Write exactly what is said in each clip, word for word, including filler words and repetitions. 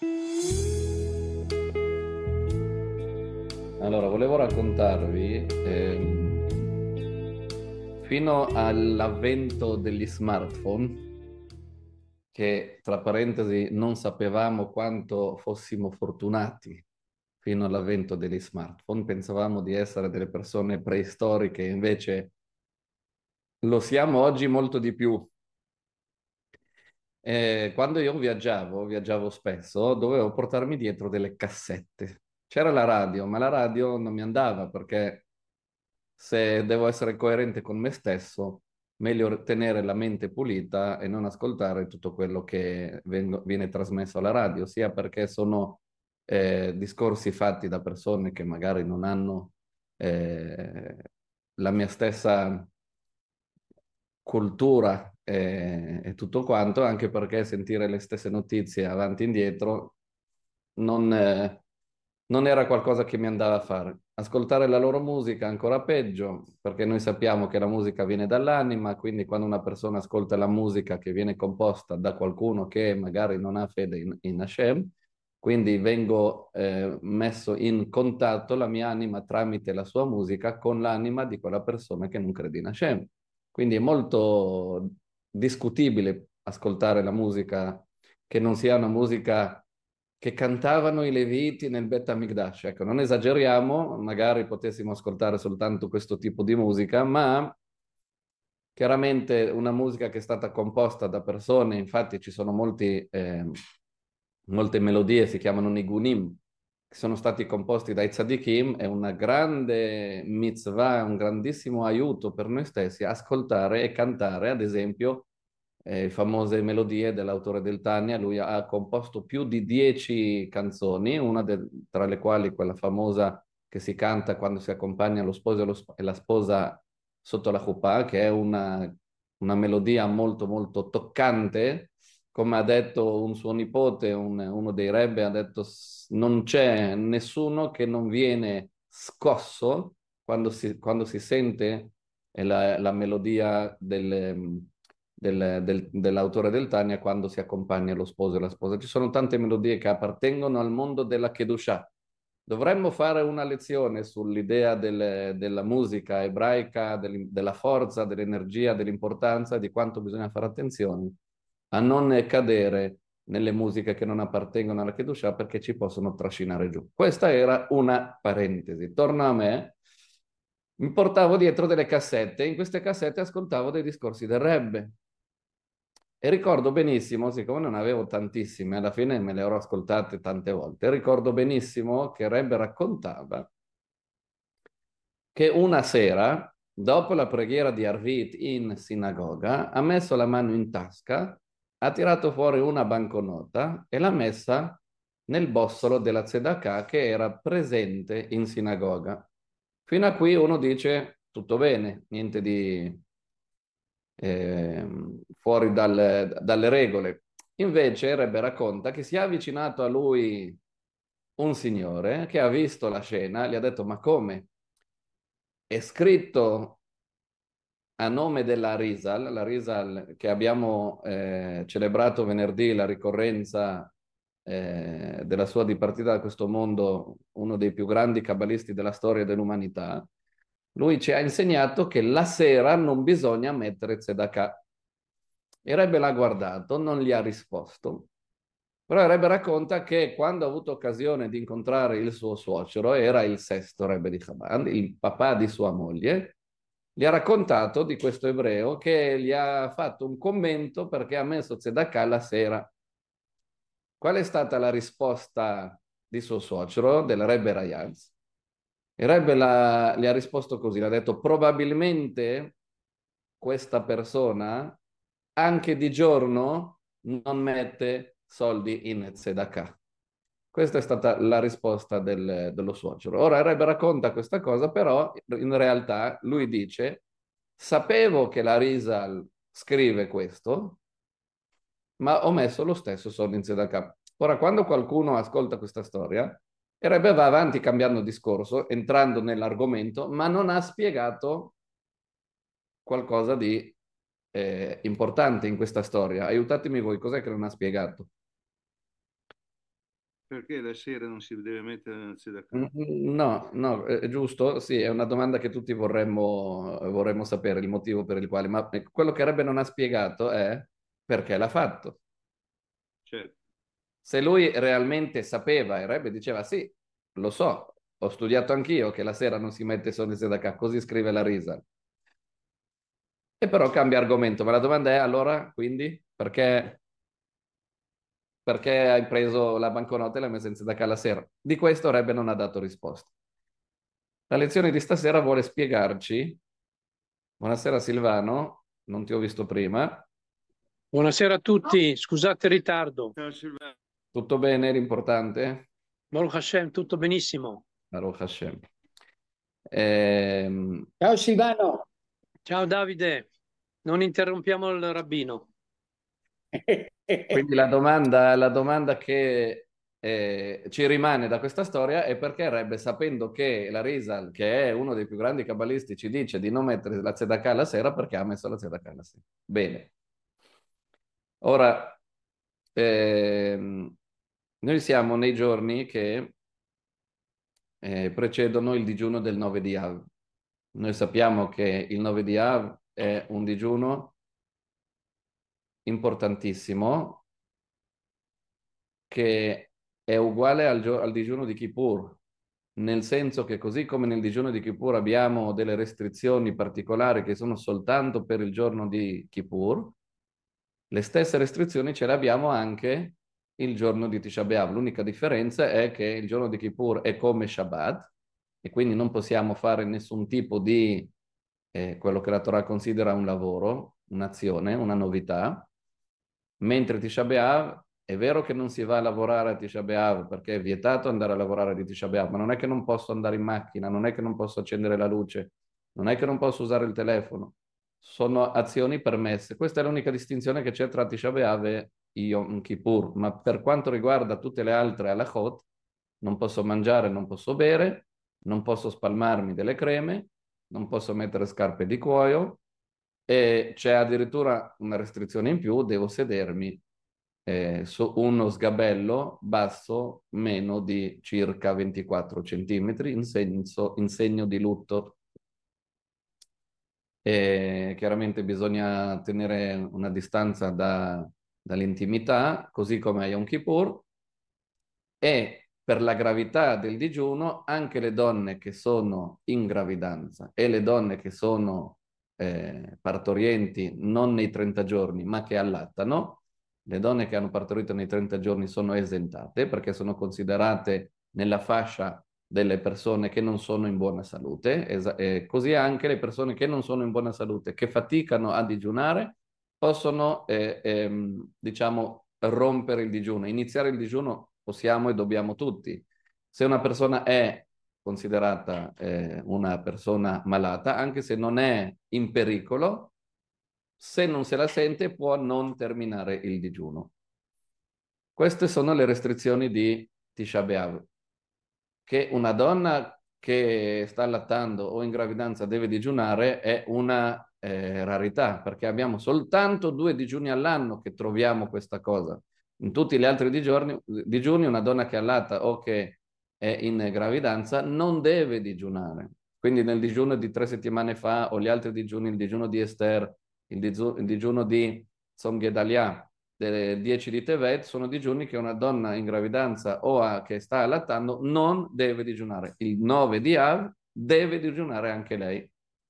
Allora, volevo raccontarvi, ehm, fino all'avvento degli smartphone, che tra parentesi non sapevamo quanto fossimo fortunati fino all'avvento degli smartphone, pensavamo di essere delle persone preistoriche, invece lo siamo oggi molto di più. Eh, quando io viaggiavo, viaggiavo spesso, dovevo portarmi dietro delle cassette. C'era la radio, ma la radio non mi andava perché se devo essere coerente con me stesso, meglio tenere la mente pulita e non ascoltare tutto quello che vengo- viene trasmesso alla radio, sia perché sono eh, discorsi fatti da persone che magari non hanno eh, la mia stessa cultura e, e tutto quanto, anche perché sentire le stesse notizie avanti e indietro non, eh, non era qualcosa che mi andava a fare. Ascoltare la loro musica ancora peggio, perché noi sappiamo che la musica viene dall'anima, quindi quando una persona ascolta la musica che viene composta da qualcuno che magari non ha fede in, in Hashem, quindi vengo eh, messo in contatto la mia anima tramite la sua musica con l'anima di quella persona che non crede in Hashem. Quindi è molto discutibile ascoltare la musica che non sia una musica che cantavano i Leviti nel Bet HaMikdash. Ecco, non esageriamo, magari potessimo ascoltare soltanto questo tipo di musica, ma chiaramente una musica che è stata composta da persone, infatti ci sono molti, eh, molte melodie, si chiamano nigunim, che sono stati composti dai tzadikim, è una grande mitzvah, un grandissimo aiuto per noi stessi ascoltare e cantare, ad esempio, eh, famose melodie dell'autore del Tania. Lui ha, ha composto più di dieci canzoni, una de- tra le quali quella famosa che si canta quando si accompagna lo sposo e, lo sp- e la sposa sotto la chuppah, che è una, una melodia molto molto toccante. Come ha detto un suo nipote, un- uno dei rebbe, ha detto "S- non c'è nessuno che non viene scosso quando si, quando si sente la, la melodia del, del- del- dell'autore del Tania quando si accompagna lo sposo e la sposa. Ci sono tante melodie che appartengono al mondo della Kedushah. Dovremmo fare una lezione sull'idea del- della musica ebraica, del- della forza, dell'energia, dell'importanza, di quanto bisogna fare attenzione a non cadere nelle musiche che non appartengono alla Kedushah perché ci possono trascinare giù. Questa era una parentesi. Torno a me. Mi portavo dietro delle cassette e in queste cassette ascoltavo dei discorsi del Rebbe. E ricordo benissimo, siccome non avevo tantissime, alla fine me le ero ascoltate tante volte, ricordo benissimo che Rebbe raccontava che una sera, dopo la preghiera di Arvit in sinagoga, ha messo la mano in tasca, ha tirato fuori una banconota e l'ha messa nel bossolo della tzedakah che era presente in sinagoga. Fino a qui uno dice tutto bene, niente di ehm, fuori dal- dalle regole. Invece Rebbe racconta che si è avvicinato a lui un signore che ha visto la scena, gli ha detto: ma come? È scritto a nome della Risal, la Risal che abbiamo eh, celebrato venerdì, la ricorrenza eh, della sua dipartita da questo mondo, uno dei più grandi cabalisti della storia dell'umanità. Lui ci ha insegnato che la sera non bisogna mettere tzedakah. Il Rebbe l'ha guardato, non gli ha risposto, però il Rebbe racconta che quando ha avuto occasione di incontrare il suo suocero, era il sesto Rebbe di Chabad, il papà di sua moglie, gli ha raccontato di questo ebreo che gli ha fatto un commento perché ha messo tzedakah la sera. Qual è stata la risposta di suo suocero, del Rebbe Rayaz? Il Rebbe la- gli ha risposto così, gli ha detto: probabilmente questa persona anche di giorno non mette soldi in tzedakah. Questa è stata la risposta del- dello suocero. Ora il Rebbe racconta questa cosa, però in realtà lui dice: sapevo che la Risal scrive questo, ma ho messo lo stesso soldo in tzedakah. Ora, quando qualcuno ascolta questa storia, il Rebbe va avanti cambiando discorso, entrando nell'argomento, ma non ha spiegato qualcosa di eh, importante in questa storia. Aiutatemi voi, cos'è che non ha spiegato? Perché la sera non si deve mettere nel Mm, tzedakah? No, no, è giusto, sì, è una domanda che tutti vorremmo, vorremmo sapere il motivo per il quale, ma eh, quello che Rebbe non ha spiegato è perché l'ha fatto. Certo. Se lui realmente sapeva, e Rebbe diceva sì, lo so, ho studiato anch'io che la sera non si mette solo in Sedakah, così scrive la Risa. E però cambia argomento, ma la domanda è allora, quindi, perché, perché hai preso la banconota e l'hai messa in Sedakah la sera? Di questo Rebbe non ha dato risposta. La lezione di stasera vuole spiegarci. Buonasera Silvano, non ti ho visto prima. Buonasera a tutti, scusate il ritardo. Ciao Silvano. Tutto bene, l'importante? Baruch Hashem, tutto benissimo. Baruch Hashem. Ehm, Ciao Silvano. Ciao Davide, non interrompiamo il rabbino. quindi la domanda, la domanda che eh, ci rimane da questa storia è perché Rebbe, sapendo che la Rizal, che è uno dei più grandi cabalisti, ci dice di non mettere la tzedakah la sera, perché ha messo la tzedakah la sera. Bene. Ora, ehm, noi siamo nei giorni che eh, precedono il digiuno del nove di Av. Noi sappiamo che il nove di Av è un digiuno importantissimo che è uguale al, gio- al digiuno di Kippur, nel senso che così come nel digiuno di Kippur abbiamo delle restrizioni particolari che sono soltanto per il giorno di Kippur, le stesse restrizioni ce le abbiamo anche il giorno di Tisha B'Av. L'unica differenza è che il giorno di Kippur è come Shabbat e quindi non possiamo fare nessun tipo di eh, quello che la Torah considera un lavoro, un'azione, una novità, mentre Tisha B'Av è vero che non si va a lavorare a Tisha B'Av perché è vietato andare a lavorare di Tisha B'Av, ma non è che non posso andare in macchina, non è che non posso accendere la luce, non è che non posso usare il telefono, sono azioni permesse. Questa è l'unica distinzione che c'è tra Tisha B'Av e Yom Kippur, ma per quanto riguarda tutte le altre halachot, non posso mangiare, non posso bere, non posso spalmarmi delle creme, non posso mettere scarpe di cuoio e c'è addirittura una restrizione in più, devo sedermi eh, su uno sgabello basso meno di circa ventiquattro centimetri in, senso, in segno di lutto. E chiaramente bisogna tenere una distanza da, dall'intimità, così come a Yom Kippur, e per la gravità del digiuno anche le donne che sono in gravidanza e le donne che sono eh, partorienti non nei trenta giorni ma che allattano, le donne che hanno partorito nei trenta giorni sono esentate perché sono considerate nella fascia delle persone che non sono in buona salute, Esa- e così anche le persone che non sono in buona salute, che faticano a digiunare, possono, eh, ehm, diciamo, rompere il digiuno. Iniziare il digiuno possiamo e dobbiamo tutti. Se una persona è considerata eh, una persona malata, anche se non è in pericolo, se non se la sente può non terminare il digiuno. Queste sono le restrizioni di Tisha B'Av. Che una donna che sta allattando o in gravidanza deve digiunare è una eh, rarità, perché abbiamo soltanto due digiuni all'anno che troviamo questa cosa. In tutti gli altri digiuni, digiuni una donna che allatta o che è in gravidanza non deve digiunare. Quindi nel digiuno di tre settimane fa o gli altri digiuni, il digiuno di Esther, il, digiuno, il digiuno di Tzom Gedalia, delle dieci di Tevet, sono digiuni che una donna in gravidanza o a, che sta allattando non deve digiunare. Il nove di Av deve digiunare anche lei.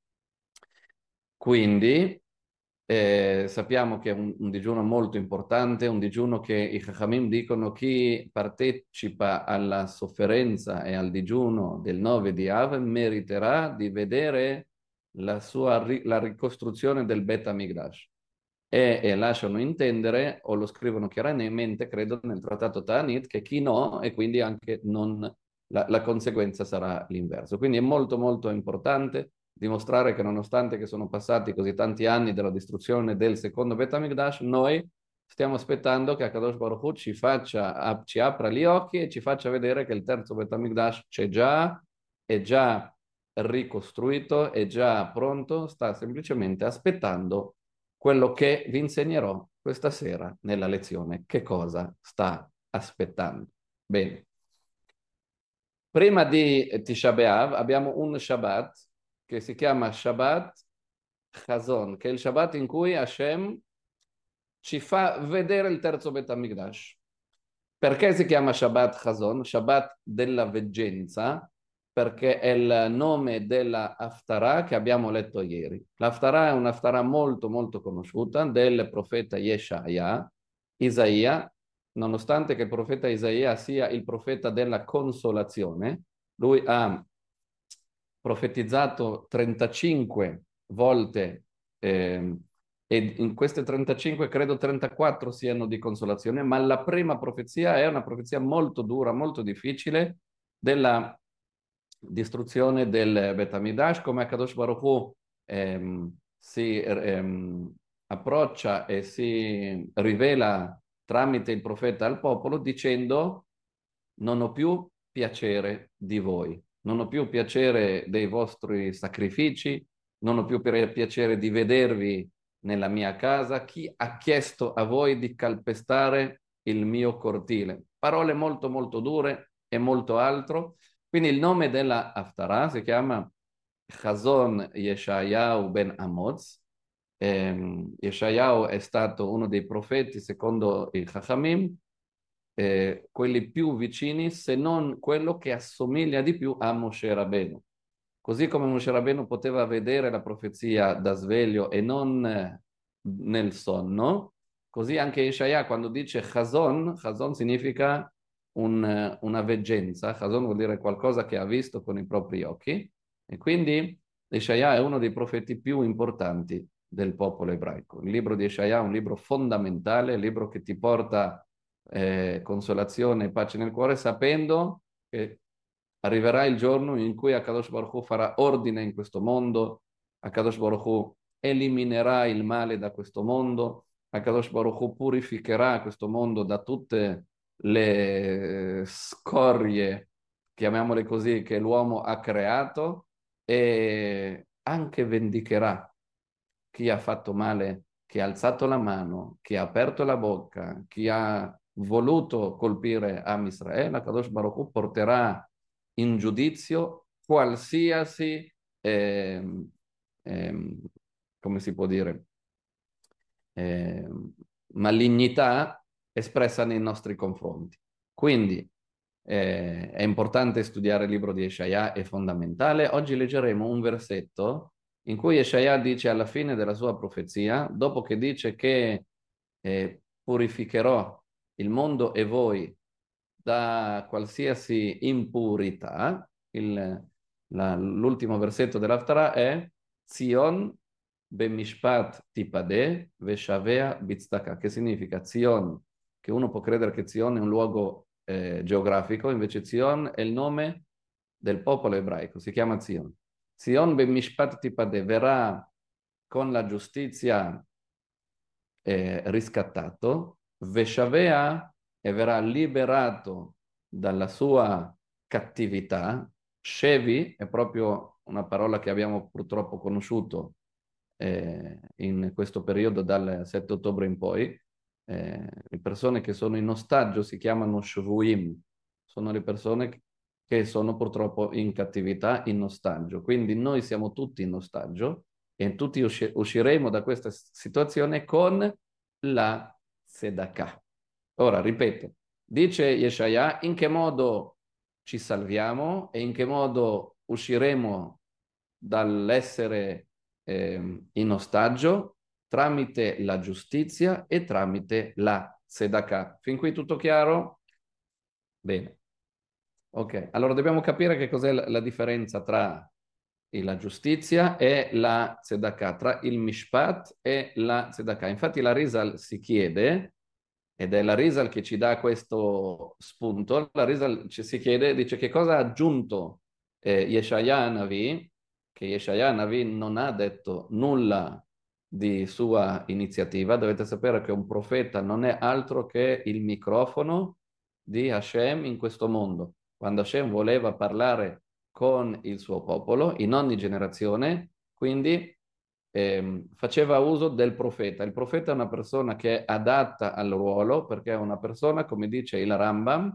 Quindi eh, sappiamo che è un, un digiuno molto importante, un digiuno che i Chachamim dicono chi partecipa alla sofferenza e al digiuno del nove di Av meriterà di vedere la sua la ricostruzione del Bet HaMikdash. E, e lasciano intendere, o lo scrivono chiaramente, credo, nel trattato Ta'anit, che chi no, e quindi anche non, la, la conseguenza sarà l'inverso. Quindi è molto molto importante dimostrare che nonostante che sono passati così tanti anni dalla distruzione del secondo Bet HaMikdash, noi stiamo aspettando che Akadosh Baruch Hu ci faccia, ci apra gli occhi e ci faccia vedere che il terzo Bet HaMikdash c'è già, è già ricostruito, è già pronto, sta semplicemente aspettando quello che vi insegnerò questa sera nella lezione. Che cosa sta aspettando? Bene. Prima di Tisha B'Av abbiamo un Shabbat che si chiama Shabbat Chazon, che è il Shabbat in cui Hashem ci fa vedere il terzo Bet HaMikdash. Perché si chiama Shabbat Chazon? Shabbat della veggenza, perché è il nome della Haftarah che abbiamo letto ieri. L'Haftarah è un'Haftarah molto molto conosciuta del profeta Yeshaya, Isaia, nonostante che il profeta Isaia sia il profeta della consolazione, lui ha profetizzato trentacinque volte eh, e in queste trentacinque credo trentaquattro siano di consolazione, ma la prima profezia è una profezia molto dura, molto difficile della distruzione del Bet HaMikdash, come Akadosh Baruch Hu ehm, si ehm, approccia e si rivela tramite il profeta al popolo dicendo: non ho più piacere di voi, non ho più piacere dei vostri sacrifici, non ho più piacere di vedervi nella mia casa. Chi ha chiesto a voi di calpestare il mio cortile? Parole molto molto dure e molto altro. Quindi il nome della Haftarah si chiama Chazon Yeshayahu ben Amoz. Eh, Yeshayahu è stato uno dei profeti, secondo i Chachamim, eh, quelli più vicini, se non quello che assomiglia di più a Moshe Rabbeinu. Così come Moshe Rabbeinu poteva vedere la profezia da sveglio e non eh, nel sonno, così anche Yeshaya quando dice Chazon, Chazon significa un, una veggenza, Chazon vuol dire qualcosa che ha visto con i propri occhi, e quindi Yeshaya è uno dei profeti più importanti del popolo ebraico. Il libro di Yeshaya è un libro fondamentale, un libro che ti porta eh, consolazione e pace nel cuore, sapendo che arriverà il giorno in cui Akadosh Baruch Hu farà ordine in questo mondo, Akadosh Baruch Hu eliminerà il male da questo mondo, Akadosh Baruch Hu purificherà questo mondo da tutte le scorie, chiamiamole così, che l'uomo ha creato, e anche vendicherà chi ha fatto male, chi ha alzato la mano, chi ha aperto la bocca, chi ha voluto colpire Am Israele. Akadosh Baruch Hu porterà in giudizio qualsiasi, ehm, ehm, come si può dire, ehm, malignità espressa nei nostri confronti. Quindi eh, è importante studiare il libro di Yeshaya, è fondamentale. Oggi leggeremo un versetto in cui Yeshaya dice alla fine della sua profezia, dopo che dice che eh, purificherò il mondo e voi da qualsiasi impurità, il, la, l'ultimo versetto dell'Haftarah è Zion bemishpat tipade veshavea bitztaka, che significa Zion, che uno può credere che Zion è un luogo eh, geografico, invece Zion è il nome del popolo ebraico, si chiama Zion. Zion bemishpat tipade, verrà con la giustizia eh, riscattato, veshavea, e verrà liberato dalla sua cattività. Shevi è proprio una parola che abbiamo purtroppo conosciuto eh, in questo periodo dal sette ottobre in poi. Eh, le persone che sono in ostaggio si chiamano shvuim, sono le persone che sono purtroppo in cattività, in ostaggio. Quindi noi siamo tutti in ostaggio e tutti usci- usciremo da questa situazione con la tzedakah. Ora, ripeto, dice Yeshaya, in che modo ci salviamo e in che modo usciremo dall'essere eh, in ostaggio? Tramite la giustizia e tramite la tzedakah. Fin qui tutto chiaro? Bene. Ok, allora dobbiamo capire che cos'è la, la differenza tra la giustizia e la tzedakah, tra il mishpat e la tzedakah. Infatti la Rizal si chiede, ed è la Rizal che ci dà questo spunto, la Rizal ci si chiede, dice che cosa ha aggiunto eh, Yeshaya Navi, che Yeshaya Navi non ha detto nulla di sua iniziativa. Dovete sapere che un profeta non è altro che il microfono di Hashem in questo mondo. Quando Hashem voleva parlare con il suo popolo in ogni generazione, quindi ehm, faceva uso del profeta. Il profeta è una persona che è adatta al ruolo, perché è una persona, come dice il Rambam,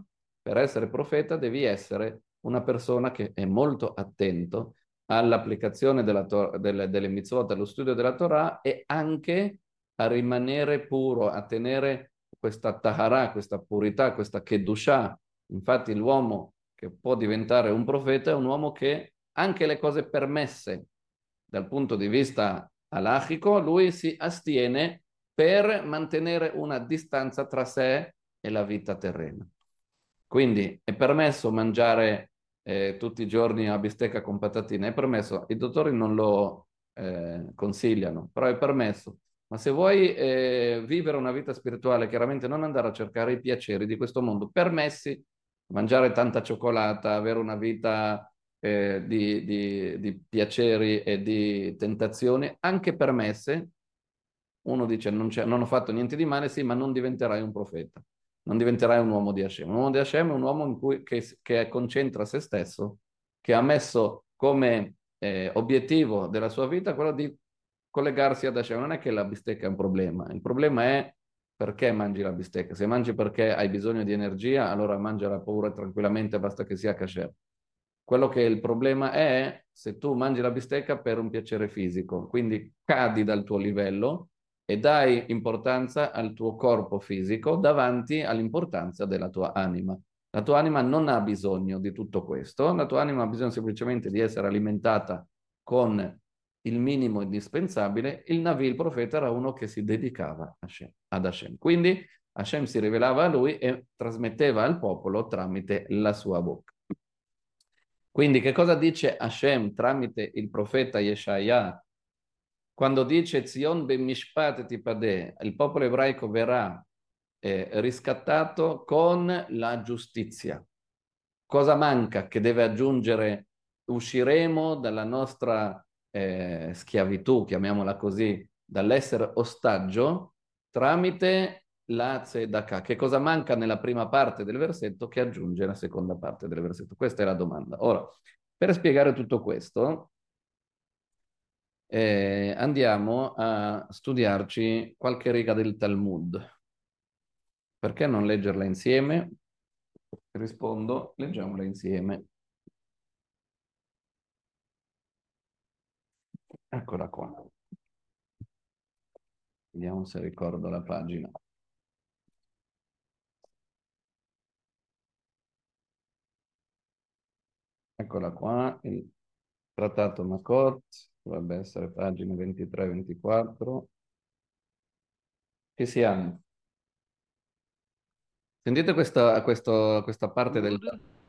per essere profeta devi essere una persona che è molto attento all'applicazione della to- delle, delle mitzvot, allo studio della Torah e anche a rimanere puro, a tenere questa tahara, questa purità, questa kedushah. Infatti l'uomo che può diventare un profeta è un uomo che anche le cose permesse dal punto di vista halachico, lui si astiene per mantenere una distanza tra sé e la vita terrena. Quindi è permesso mangiare eh, tutti i giorni una bistecca con patatine, è permesso, i dottori non lo eh, consigliano, però è permesso. Ma se vuoi eh, vivere una vita spirituale, chiaramente non andare a cercare i piaceri di questo mondo, permessi, mangiare tanta cioccolata, avere una vita eh, di, di, di piaceri e di tentazioni, anche permesse, uno dice non, non ho fatto niente di male, sì, ma non diventerai un profeta, non diventerai un uomo di Hashem. Un uomo di Hashem è un uomo in cui, che, che concentra se stesso, che ha messo come eh, obiettivo della sua vita quello di collegarsi ad Hashem. Non è che la bistecca è un problema, il problema è perché mangi la bistecca. Se mangi perché hai bisogno di energia, allora mangiala pure tranquillamente, basta che sia kasher. Quello che il problema è se tu mangi la bistecca per un piacere fisico, quindi cadi dal tuo livello e dai importanza al tuo corpo fisico davanti all'importanza della tua anima. La tua anima non ha bisogno di tutto questo, la tua anima ha bisogno semplicemente di essere alimentata con il minimo indispensabile. Il Navi, il profeta, era uno che si dedicava a Hashem, ad Hashem. Quindi Hashem si rivelava a lui e trasmetteva al popolo tramite la sua bocca. Quindi che cosa dice Hashem tramite il profeta Yeshaya? Quando dice Zion ben mishpat tipadeh, il popolo ebraico verrà eh, riscattato con la giustizia. Cosa manca che deve aggiungere? Usciremo dalla nostra eh, schiavitù, chiamiamola così, dall'essere ostaggio, tramite la tzedakah. Che cosa manca nella prima parte del versetto che aggiunge la seconda parte del versetto? Questa è la domanda. Ora, per spiegare tutto questo, eh, andiamo a studiarci qualche riga del Talmud. Perché non leggerla insieme? Rispondo, leggiamola insieme. Eccola qua. Vediamo se ricordo la pagina. Eccola qua, il trattato Makot, dovrebbe essere pagina ventitré ventiquattro. Ci siamo. Sentite questa, questo, questa parte del...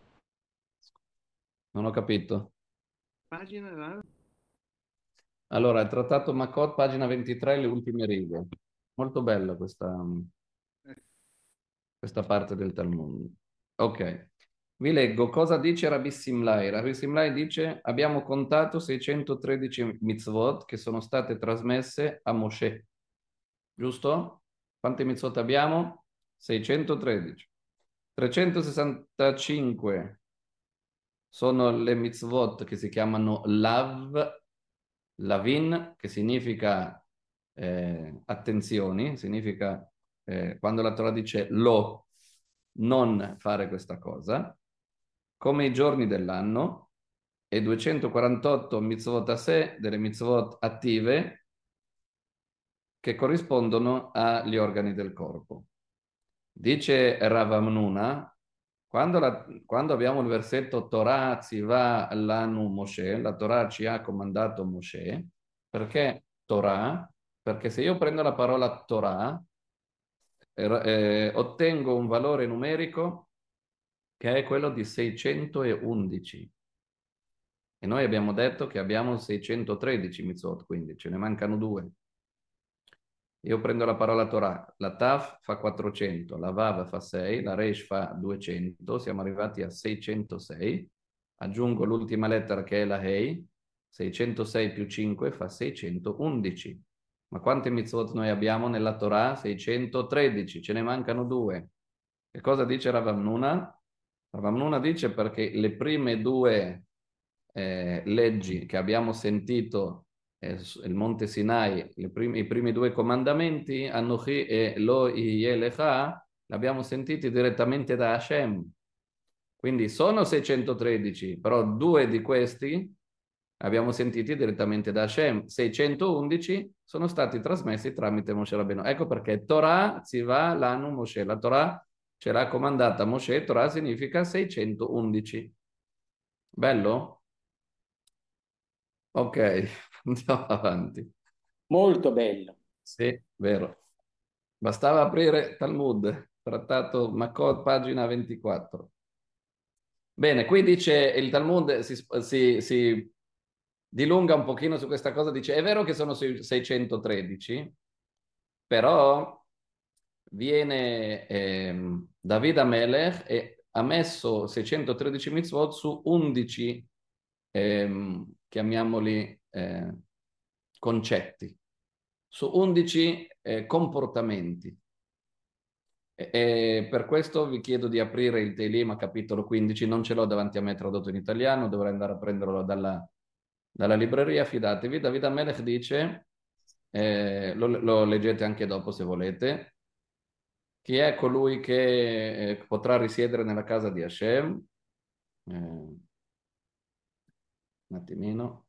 Non ho capito. Pagina? Allora, il trattato Makot, pagina ventitré, le ultime righe. Molto bella questa, questa parte del Talmud. Ok. Vi leggo cosa dice Rabbi Simlai. Rabbi Simlai dice: abbiamo contato seicentotredici mitzvot che sono state trasmesse a Mosè. Giusto? Quante mitzvot abbiamo? seicentotredici. trecentosessantacinque sono le mitzvot che si chiamano Lav, Lavin, che significa eh, attenzioni, significa eh, quando la Torah dice lo, non fare questa cosa, come i giorni dell'anno, e duecentoquarantotto mitzvot a sé, delle mitzvot attive, che corrispondono agli organi del corpo. Dice Rav Amnuna, quando, la, quando abbiamo il versetto Torah ziva lanu Moshe, la Torah ci ha comandato Moshe, perché Torah? Perché se io prendo la parola Torah, eh, eh, ottengo un valore numerico che è quello di seicentoundici. E noi abbiamo detto che abbiamo seicentotredici mitzvot, quindi ce ne mancano due. Io prendo la parola Torah, la Taf fa quattrocento, la Vav fa sei, la Resh fa duecento, siamo arrivati a seicentosei. Aggiungo l'ultima lettera che è la Hei, seicentosei più cinque fa seicentoundici. Ma quante mitzvot noi abbiamo nella Torah? seicentotredici, ce ne mancano due. Che cosa dice Rav Amnuna? Rav Amnuna dice perché le prime due eh, leggi che abbiamo sentito eh, il Monte Sinai, primi, i primi due comandamenti, Anochi e Lo Yelecha, li abbiamo sentiti direttamente da Hashem. Quindi sono seicentotredici, però due di questi abbiamo sentiti direttamente da Hashem. seicentoundici sono stati trasmessi tramite Moshe Rabbeinu. Ecco perché Torah Tziva Lanu Moshe. La Torah ce l'ha comandata Moshe. Torah significa seicentoundici. Bello? Ok, andiamo avanti. Molto bello. Sì, vero. Bastava aprire Talmud, trattato Makot, pagina ventiquattro. Bene, qui dice il Talmud si, si, si dilunga un pochino su questa cosa, dice è vero che sono seicentotredici, però viene ehm, David Amelech e ha messo seicentotredici mitzvot su undici, ehm, chiamiamoli eh, concetti, su undici eh, comportamenti. E, e per questo vi chiedo di aprire il Teilim a capitolo quindici, non ce l'ho davanti a me tradotto in italiano, dovrei andare a prenderlo dalla, dalla libreria, fidatevi. David Amelech dice, eh, lo, lo leggete anche dopo se volete, chi è colui che eh, potrà risiedere nella casa di Hashem? Eh, un attimino.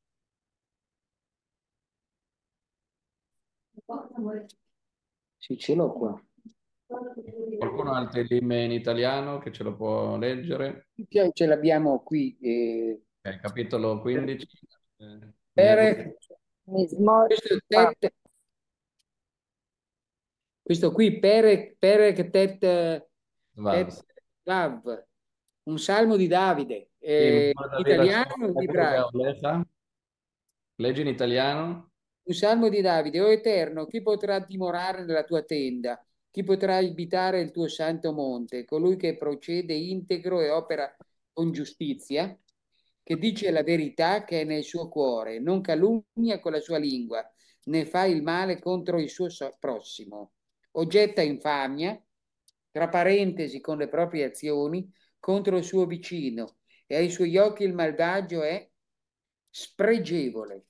Sì, ce l'ho qua. Qualcuno ha il Teilim in italiano che ce lo può leggere? Cioè, ce l'abbiamo qui. eh, Ok, capitolo quindici. Eh, mia gu- Perec, questo, è tet, questo qui, Perec, Perec tet, tet Vals. Vav, un salmo di Davide, Sì, eh, italiano in ebraico. leggi in italiano? Un salmo di Davide, o Eterno, chi potrà dimorare nella tua tenda? Chi potrà abitare il tuo santo monte? Colui che procede integro e opera con giustizia, che dice la verità che è nel suo cuore, non calunnia con la sua lingua, né fa il male contro il suo so- prossimo. Oggetta infamia, tra parentesi con le proprie azioni, contro il suo vicino, e ai suoi occhi il malvagio è spregevole,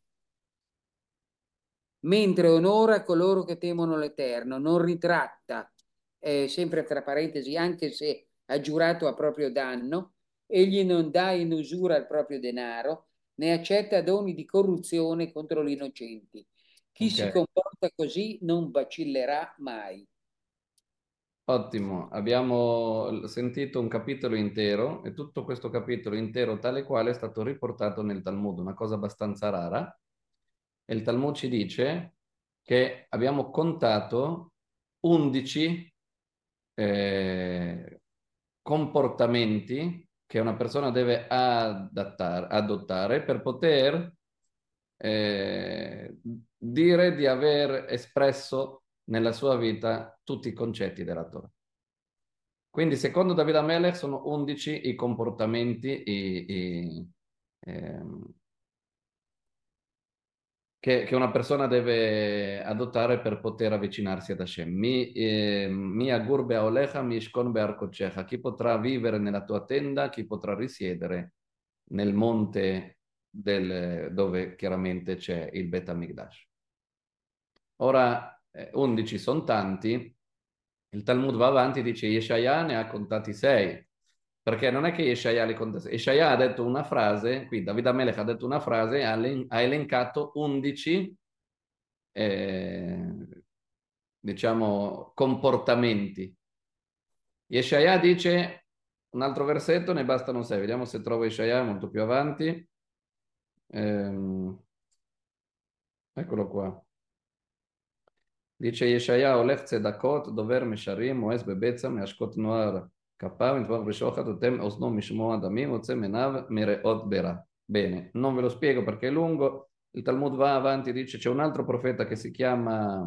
mentre onora coloro che temono l'Eterno, non ritratta, eh, sempre tra parentesi, anche se ha giurato a proprio danno, egli non dà in usura il proprio denaro, né accetta doni di corruzione contro gli innocenti. Chi si Ok, comporta così non vacillerà mai. ottimo. Abbiamo sentito un capitolo intero e tutto questo capitolo intero tale quale è stato riportato nel Talmud, una cosa abbastanza rara. E il Talmud ci dice che abbiamo contato undici eh, comportamenti che una persona deve adattare, adottare per poter eh, dire di aver espresso nella sua vita tutti i concetti della Torah. Quindi, secondo David Amelech, sono undici i comportamenti i, i, ehm, che, che una persona deve adottare per poter avvicinarsi ad Hashem. Mi, eh, mi agur be'olecha, mi ishkon be'arkochecha. Chi potrà vivere nella tua tenda, chi potrà risiedere nel monte del, dove chiaramente c'è il Bet HaMikdash. Ora, eh, undici sono tanti, il Talmud va avanti e dice Yeshaya ne ha contati sei, perché non è che Yeshaya li conta sei. Yeshaya ha detto una frase, qui David Amelech ha detto una frase, ha, ha elencato undici eh, diciamo, comportamenti. Yeshaya dice un altro versetto, ne bastano sei. Vediamo se trovo Yeshaya molto più avanti. Ehm, eccolo qua. Dice Yeshaya, Olech tzedakot, dover mesharim, moes bebetza, meashkot noar kapav, intvach b'shochat, otem osno mishmo adamim, otze menav mereot bera. Bene, non ve lo spiego perché è lungo. Il Talmud va avanti e dice c'è un altro profeta che si chiama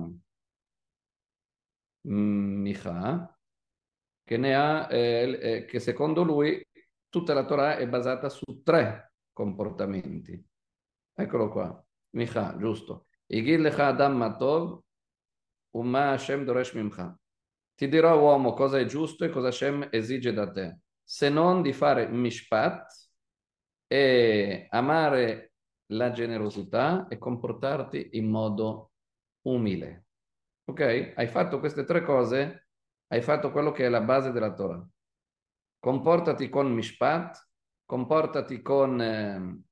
mm, Micha, che, ne ha, eh, eh, che secondo lui tutta la Torah è basata su tre comportamenti. Eccolo qua, Micha, giusto. Igid lecha adam matov, umma Hashem doresh mimcha. Ti dirò, uomo, cosa è giusto e cosa Hashem esige da te, se non di fare mishpat e amare la generosità e comportarti in modo umile. Ok? Hai fatto queste tre cose, hai fatto quello che è la base della Torah. comportati con mishpat, comportati con eh,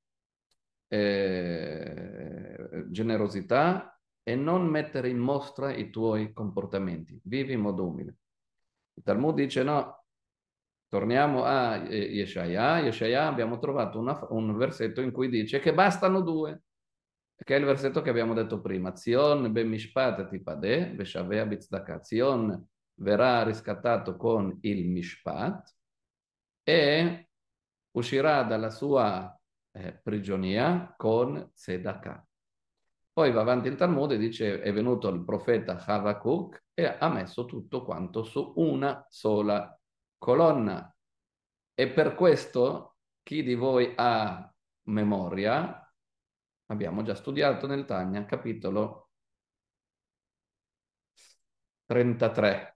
eh, generosità e non mettere in mostra i tuoi comportamenti. Vivi in modo umile. Il Talmud dice no, torniamo a Yeshaya. Yeshaya abbiamo trovato una, un versetto in cui dice che bastano due, che è il versetto che abbiamo detto prima. Zion be mishpat tipadeh, veshavea bitzdaka. Zion verrà riscattato con il mishpat e uscirà dalla sua eh, prigionia con tzedakah. Poi va avanti il Talmud e dice è venuto il profeta Habakkuk e ha messo tutto quanto su una sola colonna. E per questo chi di voi ha memoria, abbiamo già studiato nel Tanya, capitolo trentatré.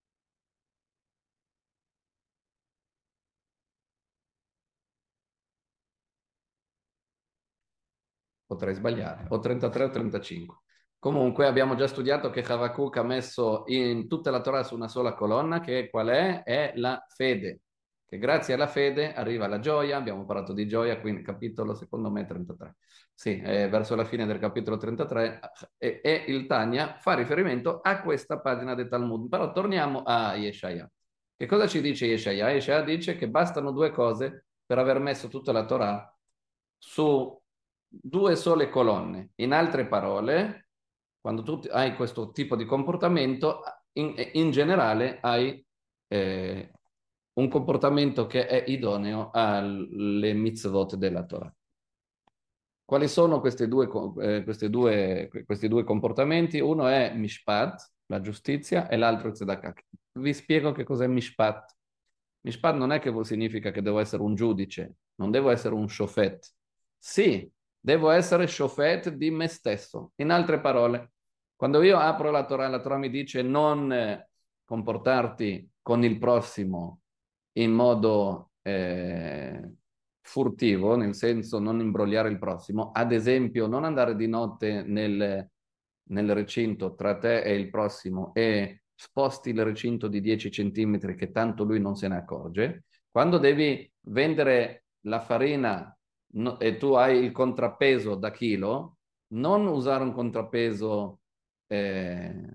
Potrei sbagliare, o trentatré o trentacinque. Comunque abbiamo già studiato che Habakkuk ha messo in tutta la Torah su una sola colonna, che qual è? È la fede. Che grazie alla fede arriva la gioia, abbiamo parlato di gioia, quindi capitolo secondo me trentatré. Sì, è verso la fine del capitolo trentatré e, e il Tanya fa riferimento a questa pagina del Talmud. Però torniamo a Yeshaya. Che cosa ci dice Yeshaya? Yeshaya dice che bastano due cose per aver messo tutta la Torah su due sole colonne. In altre parole, quando tu hai questo tipo di comportamento, in, in generale hai eh, un comportamento che è idoneo alle mitzvot della Torah. Quali sono questi due, eh, questi due, questi due comportamenti? Uno è mishpat, la giustizia, e l'altro è tzedakah. Vi spiego che cos'è mishpat. Mishpat non è che significa che devo essere un giudice, non devo essere un shofet. Sì, devo essere shofet di me stesso. In altre parole, quando io apro la Torah, la Torah mi dice non eh, comportarti con il prossimo in modo eh, furtivo, nel senso non imbrogliare il prossimo, ad esempio non andare di notte nel, nel recinto tra te e il prossimo e sposti il recinto di dieci centimetri che tanto lui non se ne accorge. Quando devi vendere la farina no, e tu hai il contrappeso da chilo, non usare un contrappeso eh,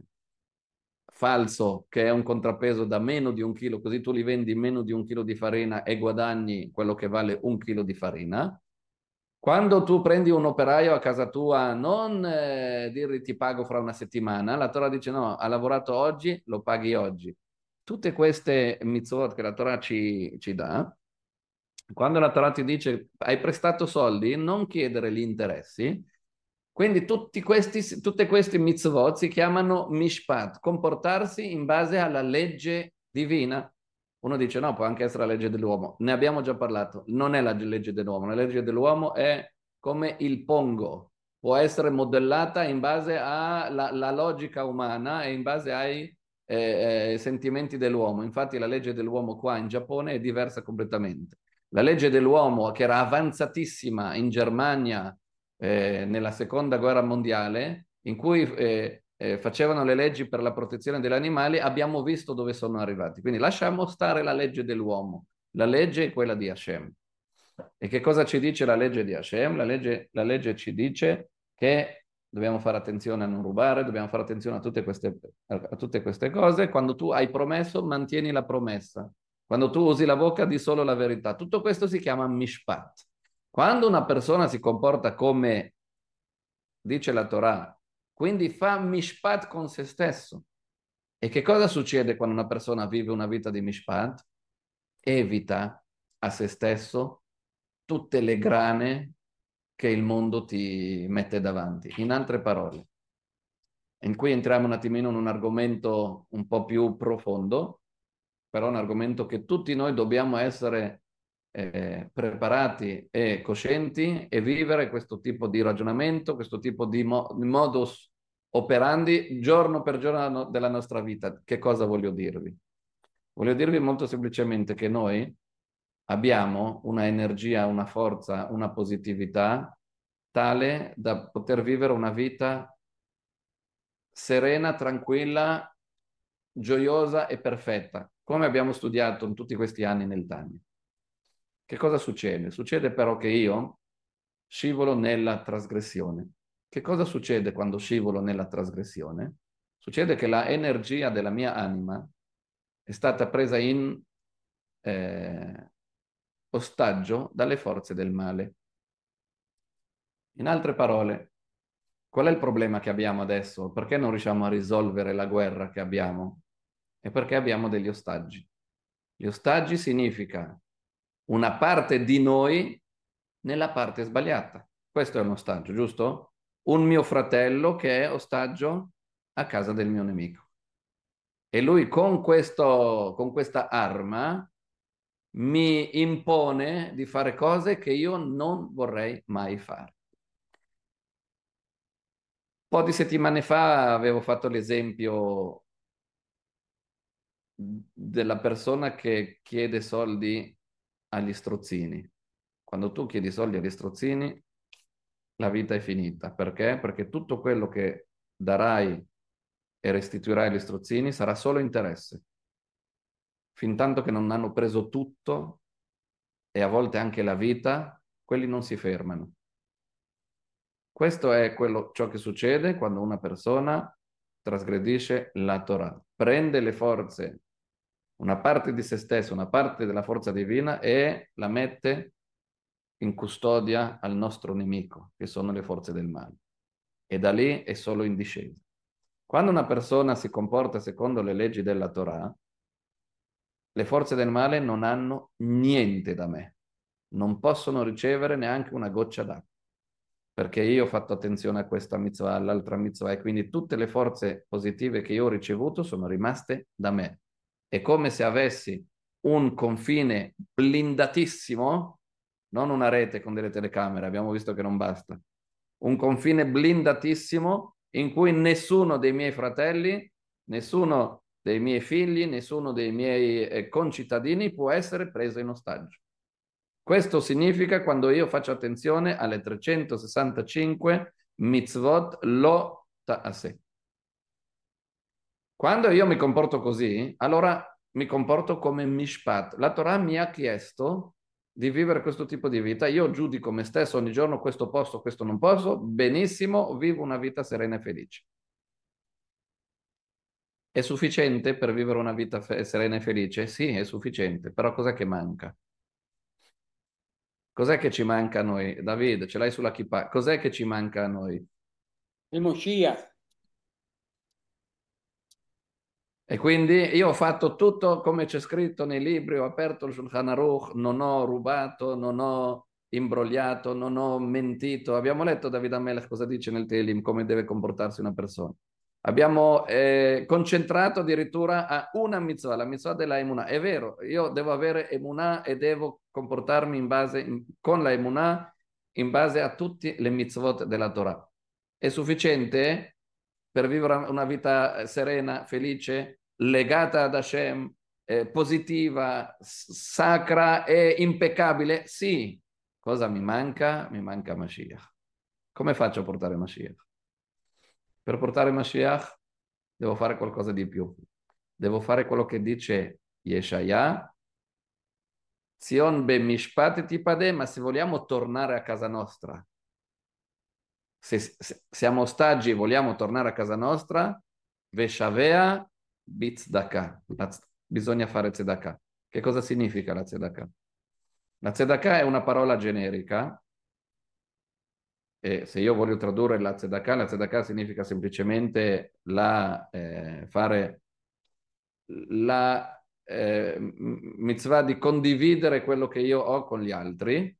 falso che è un contrappeso da meno di un chilo, così tu li vendi meno di un chilo di farina e guadagni quello che vale un chilo di farina. Quando tu prendi un operaio a casa tua, non eh, dirgli ti pago fra una settimana, la Torah dice no, ha lavorato oggi, lo paghi oggi. Tutte queste mitzvot che la Torah ci, ci dà, quando la Torah ti dice hai prestato soldi, non chiedere gli interessi. Quindi tutti questi, tutte queste mitzvot si chiamano mishpat, comportarsi in base alla legge divina. Uno dice no, può anche essere la legge dell'uomo. Ne abbiamo già parlato, non è la legge dell'uomo. La legge dell'uomo è come il pongo, può essere modellata in base alla la logica umana e in base ai eh, eh, sentimenti dell'uomo. Infatti la legge dell'uomo qua in Giappone è diversa completamente. La legge dell'uomo, che era avanzatissima in Germania eh, nella seconda guerra mondiale, in cui eh, eh, facevano le leggi per la protezione degli animali, abbiamo visto dove sono arrivati. Quindi lasciamo stare la legge dell'uomo, la legge è quella di Hashem. E che cosa ci dice la legge di Hashem? La legge, la legge ci dice che dobbiamo fare attenzione a non rubare, dobbiamo fare attenzione a tutte queste, a tutte queste cose. Quando tu hai promesso, mantieni la promessa. Quando tu usi la bocca, di solo la verità. Tutto questo si chiama mishpat. Quando una persona si comporta come dice la Torah, quindi fa mishpat con se stesso. E che cosa succede quando una persona vive una vita di mishpat? Evita a se stesso tutte le grane che il mondo ti mette davanti. In altre parole, in cui entriamo un attimino in un argomento un po' più profondo, però un argomento che tutti noi dobbiamo essere eh, preparati e coscienti e vivere questo tipo di ragionamento, questo tipo di, mo di modus operandi giorno per giorno della nostra vita. Che cosa voglio dirvi? Voglio dirvi molto semplicemente che noi abbiamo una energia, una forza, una positività tale da poter vivere una vita serena, tranquilla, gioiosa e perfetta, come abbiamo studiato in tutti questi anni nel Tanya. Che cosa succede? Succede però che io scivolo nella trasgressione. Che cosa succede quando scivolo nella trasgressione? Succede che la energia della mia anima è stata presa in eh, ostaggio dalle forze del male. In altre parole, qual è il problema che abbiamo adesso? Perché non riusciamo a risolvere la guerra che abbiamo? È perché abbiamo degli ostaggi. Gli ostaggi significa una parte di noi nella parte sbagliata. Questo è un ostaggio, giusto? Un mio fratello che è ostaggio a casa del mio nemico. E lui con questo, con questa arma mi impone di fare cose che io non vorrei mai fare. Un po' di settimane fa avevo fatto l'esempio della persona che chiede soldi agli strozzini. Quando tu chiedi soldi agli strozzini, la vita è finita. Perché? Perché tutto quello che darai e restituirai agli strozzini sarà solo interesse. Fin tanto che non hanno preso tutto, e a volte anche la vita, quelli non si fermano. Questo è quello, ciò che succede quando una persona trasgredisce la Torah. Prende le forze, una parte di se stesso, una parte della forza divina e la mette in custodia al nostro nemico, che sono le forze del male. E da lì è solo in discesa. Quando una persona si comporta secondo le leggi della Torah, le forze del male non hanno niente da me. Non possono ricevere neanche una goccia d'acqua. Perché io ho fatto attenzione a questa mitzvah, all'altra mitzvah, e quindi tutte le forze positive che io ho ricevuto sono rimaste da me. È come se avessi un confine blindatissimo, non una rete con delle telecamere, abbiamo visto che non basta, un confine blindatissimo in cui nessuno dei miei fratelli, nessuno dei miei figli, nessuno dei miei eh, concittadini può essere preso in ostaggio. Questo significa quando io faccio attenzione alle trecentosessantacinque mitzvot lo ta'aseh. Quando io mi comporto così, allora mi comporto come mishpat. La Torah mi ha chiesto di vivere questo tipo di vita. Io giudico me stesso ogni giorno, questo posso, questo non posso. Benissimo, vivo una vita serena e felice. È sufficiente per vivere una vita serena e felice? Sì, è sufficiente, però cos'è che manca? Cos'è che ci manca a noi? David, ce l'hai sulla kippa. Cos'è che ci manca a noi? Il Moshiach. E quindi io ho fatto tutto come c'è scritto nei libri, ho aperto il Shulchan Aruch, non ho rubato, non ho imbrogliato, non ho mentito. Abbiamo letto David Amelech cosa dice nel Telim, come deve comportarsi una persona. Abbiamo eh, concentrato addirittura a una mitzvah, la mitzvah della emunah. È vero, io devo avere emunah e devo comportarmi in base, in, con la emunah in base a tutte le mitzvot della Torah. È sufficiente per vivere una vita serena, felice, legata ad Hashem, eh, positiva, sacra e impeccabile? Sì. Cosa mi manca? Mi manca Mashiach. Come faccio a portare Mashiach? Per portare Mashiach devo fare qualcosa di più. Devo fare quello che dice Yeshaya, Zion be mishpat tipade, ma se vogliamo tornare a casa nostra, se, se siamo ostaggi e vogliamo tornare a casa nostra, Veshavea bitzdaka. Bisogna fare tzedakah. Che cosa significa la tzedakah? La tzedakah è una parola generica, e se io voglio tradurre la tzedakah, la tzedakah significa semplicemente la, eh, fare la eh, mitzvah di condividere quello che io ho con gli altri,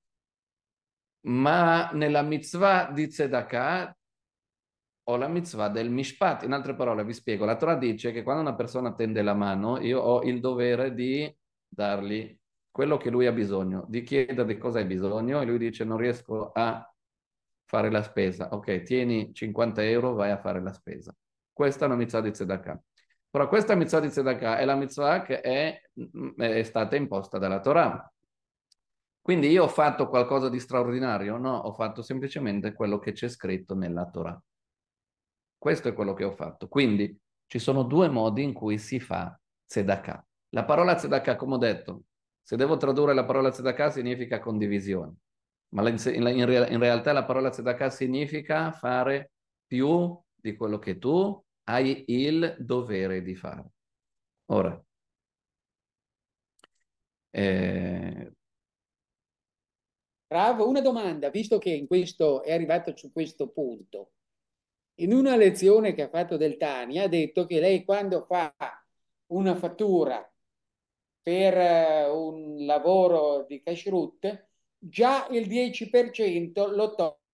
ma nella mitzvah di tzedakah ho la mitzvah del mishpat. In altre parole, vi spiego, la Torah dice che quando una persona tende la mano, io ho il dovere di dargli quello che lui ha bisogno, di chiedergli cosa hai bisogno, e lui dice non riesco a fare la spesa. Ok, tieni cinquanta euro, vai a fare la spesa. Questa è una mitzvah di tzedakah. Però questa mitzvah di tzedakah è la mitzvah che è, è stata imposta dalla Torah. Quindi io ho fatto qualcosa di straordinario? No, ho fatto semplicemente quello che c'è scritto nella Torah. Questo è quello che ho fatto. Quindi Ci sono due modi in cui si fa tzedakah. La parola tzedakah, come ho detto, se devo tradurre la parola tzedakah significa condivisione, ma in, in, in realtà la parola tzedakah significa fare più di quello che tu hai il dovere di fare. Ora, eh... Bravo, una domanda, visto che in questo è arrivato su questo punto. In una lezione che ha fatto del Tani ha detto che lei quando fa una fattura per uh, un lavoro di kashrut, già il dieci per cento lo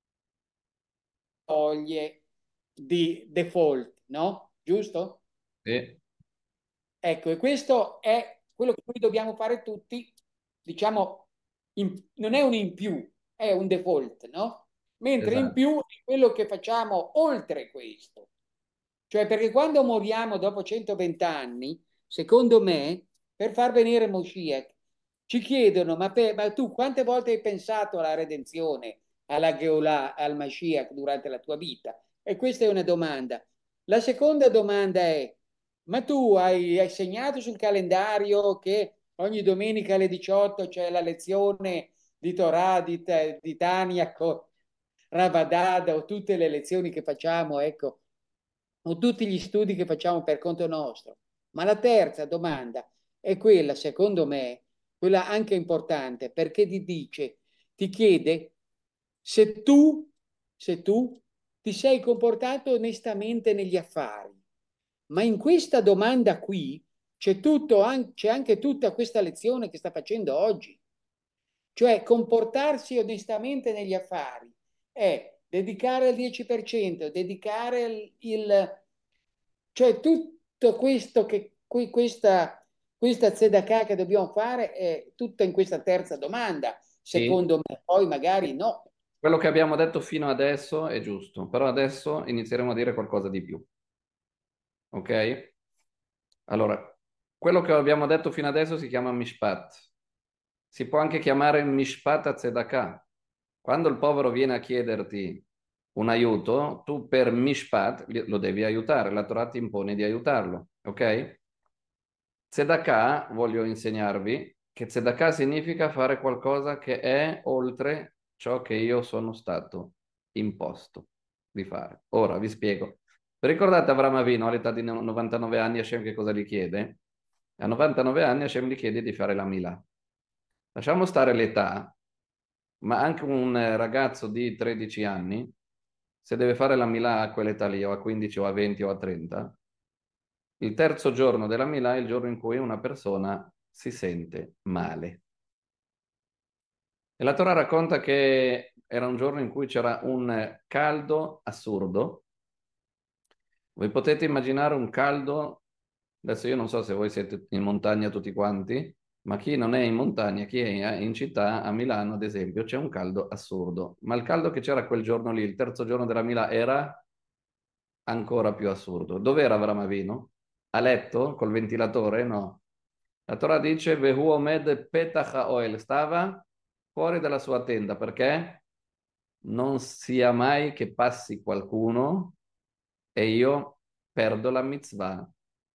toglie di default, no? Giusto? Sì. Ecco, e questo è quello che noi dobbiamo fare tutti, diciamo, in, non è un in più, è un default, no? Mentre in Esatto. più è quello che facciamo oltre questo. Cioè, perché quando moriamo dopo centoventi anni, secondo me, per far venire Moshiach, ci chiedono, ma, per, ma tu quante volte hai pensato alla redenzione, alla Geulah, al Mashiach durante la tua vita? E questa è una domanda. La seconda domanda è, ma tu hai, hai segnato sul calendario che ogni domenica alle diciotto c'è la lezione di Torah, di, di Tania, con Ravadada o tutte le lezioni che facciamo, ecco, o tutti gli studi che facciamo per conto nostro. Ma la terza domanda è quella, secondo me, quella anche importante, perché ti dice, ti chiede se tu, se tu ti sei comportato onestamente negli affari. Ma in questa domanda qui c'è tutto, c'è anche tutta questa lezione che sta facendo oggi. Cioè comportarsi onestamente negli affari è dedicare il dieci per cento, dedicare il, il cioè tutto questo che qui questa questa tzedakah che dobbiamo fare è tutta in questa terza domanda, Sì. secondo me, poi magari no. Quello che abbiamo detto fino adesso è giusto, però adesso inizieremo a dire qualcosa di più. Ok? Allora, quello che abbiamo detto fino adesso si chiama mishpat. Si può anche chiamare mishpat a tzedakah. Quando il povero viene a chiederti un aiuto, tu per mishpat lo devi aiutare, la Torah ti impone di aiutarlo, ok? Tzedakah, voglio insegnarvi che tzedakah significa fare qualcosa che è oltre ciò che io sono stato imposto di fare. Ora vi spiego. Ricordate Avramo Avinu all'età di novantanove anni, Hashem che cosa gli chiede? A novantanove anni Hashem gli chiede di fare la Milà. Lasciamo stare l'età, ma anche un ragazzo di tredici anni, se deve fare la Milà a quell'età lì, o a quindici, o a venti, o a trenta, il terzo giorno della Milà è il giorno in cui una persona si sente male. E la Torah racconta che era un giorno in cui c'era un caldo assurdo. Voi potete immaginare un caldo, adesso io non so se voi siete in montagna tutti quanti, ma chi non è in montagna, chi è in città, a Milano ad esempio, c'è un caldo assurdo. Ma il caldo che c'era quel giorno lì, il terzo giorno della Milà, era ancora più assurdo. Dove era Avramo Avinu? A letto col ventilatore? No. La Torah dice Vehu omed petach ha'oel, stava fuori dalla sua tenda perché non sia mai che passi qualcuno e io perdo la mitzvah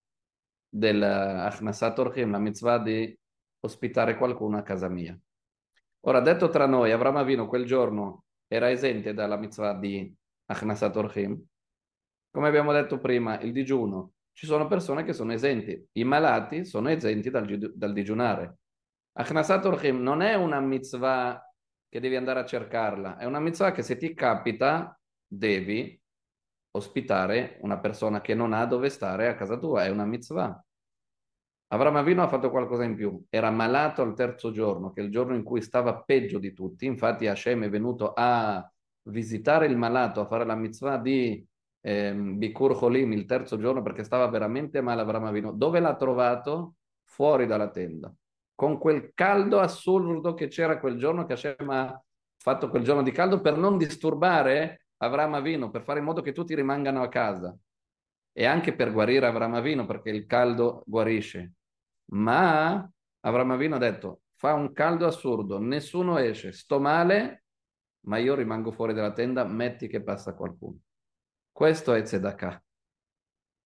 dell'Achnasat Orchim, la mitzvah di ospitare qualcuno a casa mia. Ora, detto tra noi, Avramo Avinu quel giorno era esente dalla mitzvah di Achnasat Orchim. Come abbiamo detto prima, il digiuno. Ci sono persone che sono esenti. I malati sono esenti dal, dal digiunare. Achnasat Orchim non è una mitzvah che devi andare a cercarla, è una mitzvah che se ti capita devi ospitare una persona che non ha dove stare a casa tua, è una mitzvah. Avramo Avinu ha fatto qualcosa in più, era malato al terzo giorno, che è il giorno in cui stava peggio di tutti, infatti Hashem è venuto a visitare il malato, a fare la mitzvah di ehm, Bikur Cholim il terzo giorno perché stava veramente male Avramo Avinu. Dove l'ha trovato? Fuori dalla tenda, con quel caldo assurdo che c'era quel giorno, che Hashem ha fatto quel giorno di caldo per non disturbare Avramo Avinu, per fare in modo che tutti rimangano a casa e anche per guarire Avramo Avinu perché il caldo guarisce. Ma Avramo Avinu ha detto fa un caldo assurdo, nessuno esce, sto male, ma io rimango fuori dalla tenda, metti che passa qualcuno. Questo è tzedakah.